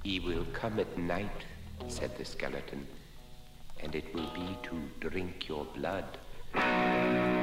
He will come at night, said the skeleton, and it will be to drink your blood.